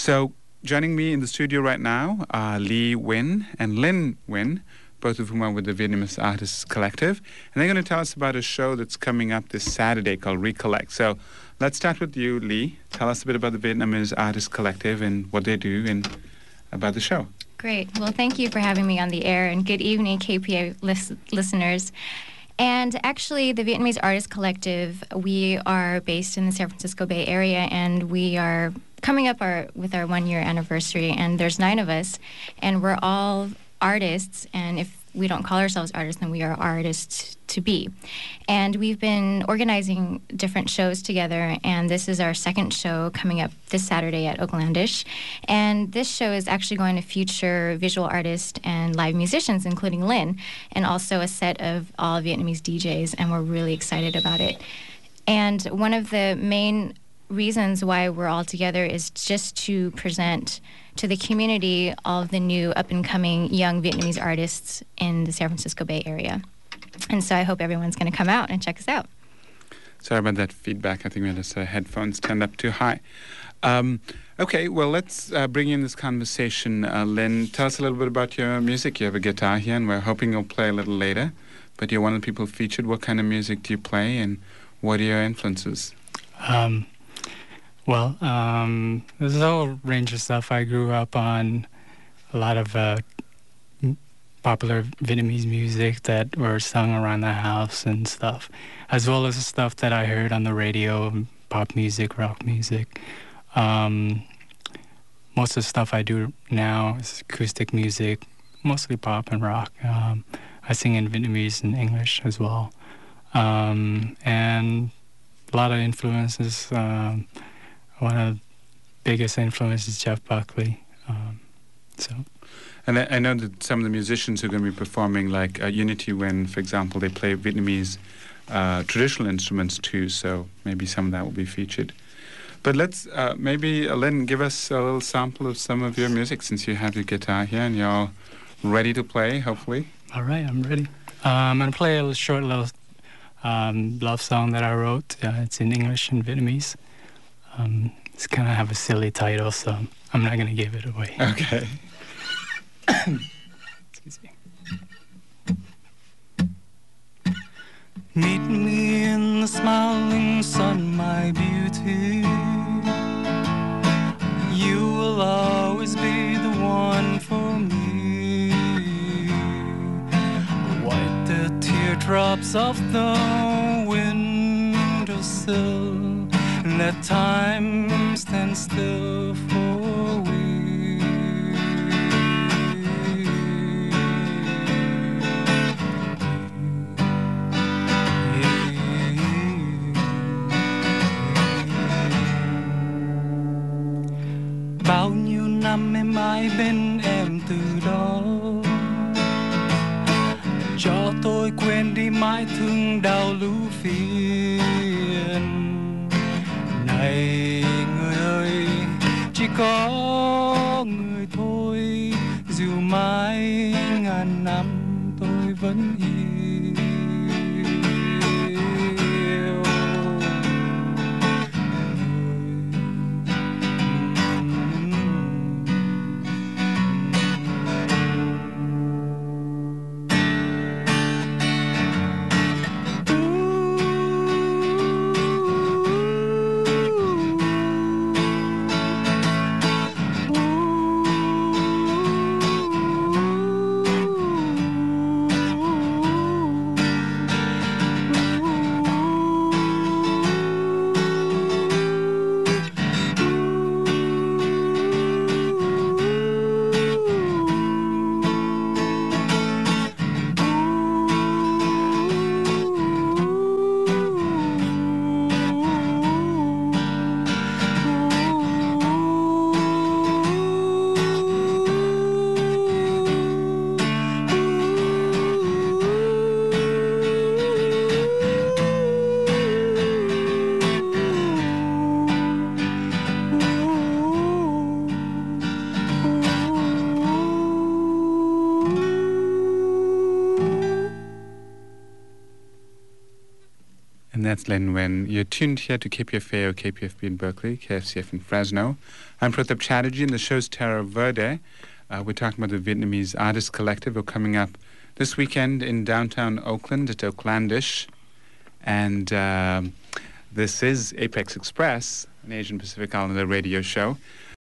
So joining me in the studio right now are Lee Nguyen and Linh Nguyen, both of whom are with the Vietnamese Artists Collective. And they're going to tell us about a show that's coming up this Saturday called Recollect. So let's start with you, Lee. Tell us a bit about the Vietnamese Artists Collective and what they do and about the show. Great. Well, thank you for having me on the air, and good evening, KPA listeners. And actually, the Vietnamese Artists Collective, we are based in the San Francisco Bay Area, and we are coming up with our 1-year anniversary, and there's 9 of us, and we're all artists, and if we don't call ourselves artists, then we are artists to be. And we've been organizing different shows together, and this is our second show coming up this Saturday at Oaklandish. And this show is actually going to feature visual artists and live musicians, including Linh, and also a set of all Vietnamese DJs, and we're really excited about it. And one of the main reasons why we're all together is just to present to the community all of the new up-and-coming young Vietnamese artists in the San Francisco Bay Area. And so I hope everyone's going to come out and check us out. Sorry about that feedback. I think we had his headphones turned up too high. Okay, well, let's bring you in this conversation. Linh, tell us a little bit about your music. You have a guitar here, and we're hoping you'll play a little later. But you're one of the people featured. What kind of music do you play, and what are your influences? Well, there's a whole range of stuff. I grew up on a lot of popular Vietnamese music that were sung around the house and stuff, as well as the stuff that I heard on the radio, pop music, rock music. Most of the stuff I do now is acoustic music, mostly pop and rock. I sing in Vietnamese and English as well. And a lot of influences. One of the biggest influences is Jeff Buckley. And I know that some of the musicians who are going to be performing, like Unity Nguyen, for example, they play Vietnamese traditional instruments too, so maybe some of that will be featured. But let's, maybe, Linh, give us a little sample of some of your music since you have your guitar here and you're all ready to play, hopefully. All right, I'm ready. I'm going to play a short little love song that I wrote. It's in English and Vietnamese. It's kind of have a silly title, so I'm not going to give it away. Okay. Excuse me. Meet me in the smiling sun, my beauty. You will always be the one for me. Wipe the teardrops off the windowsill. Let time stand still for we. Bao nhiêu năm em mãi bên em từ đó, cho tôi quên đi mãi thương đau lũ phiền. Này người ơi, chỉ có người thôi, dù mãi ngàn năm tôi vẫn yêu. that's Len Wen. You're tuned here to KPFA, KPFB in Berkeley, KFCF in Fresno. I'm Pratap Chatterjee, and the show's Terra Verde. We're talking about the Vietnamese Artist Collective, who are coming up this weekend in downtown Oakland at Oaklandish. And this is Apex Express, an Asian Pacific Islander radio show.